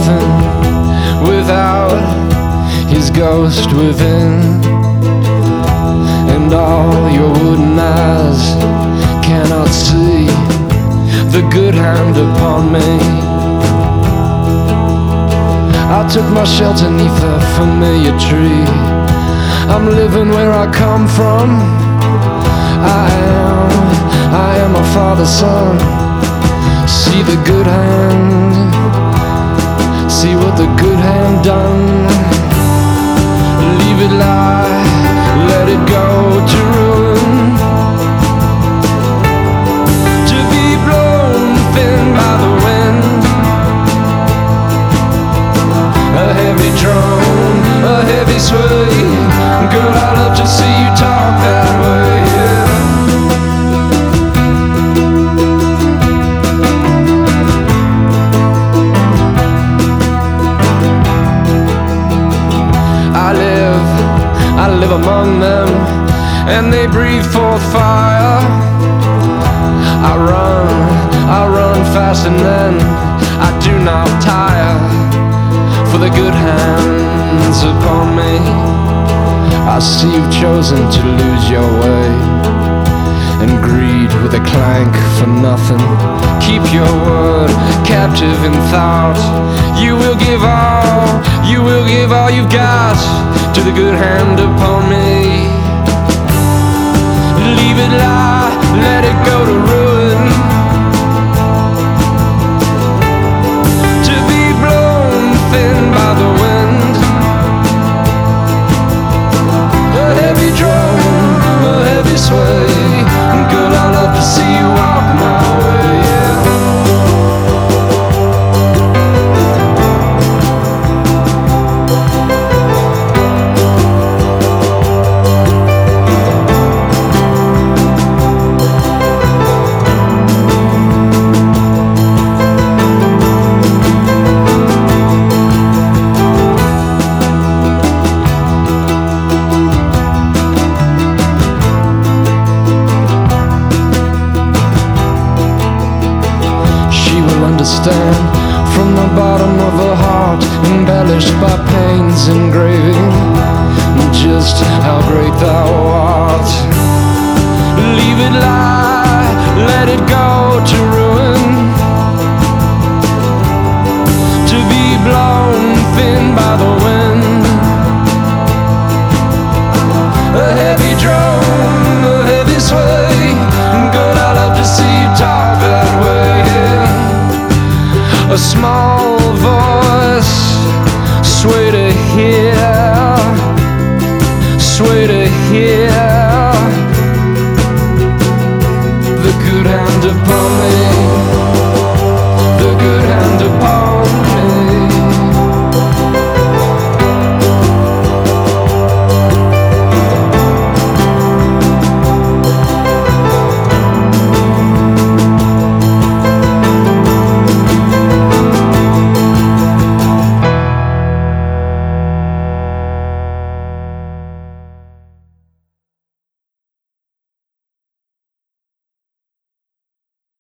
nothing without his ghost within. And all your wooden eyes cannot see the good hand upon me. I took my shelter neath a familiar tree. I'm living where I come from. I am my father's son. See the good hand, see what the good hand done. Leave it lie, let it go to ruin, to be blown thin by the wind. A heavy drone, a heavy sway. Girl, I love to see you talk that way, yeah. I live among them, and they breathe forth fire. I run fast, and then I do not tire. For the good hands upon me, I see you've chosen to lose your way, and greed with a clank for nothing. Keep your word captive in thought. You will give all you've got to the good hand upon me. Leave it lie, let it go to ruin, to be blown thin by the wind. A heavy drone, a heavy sway. Girl, I love to see you walk my way, yeah. Understand from the bottom of her heart, embellished by pain's engraving, just how great thou art. Leave it lie, let it go to ruin,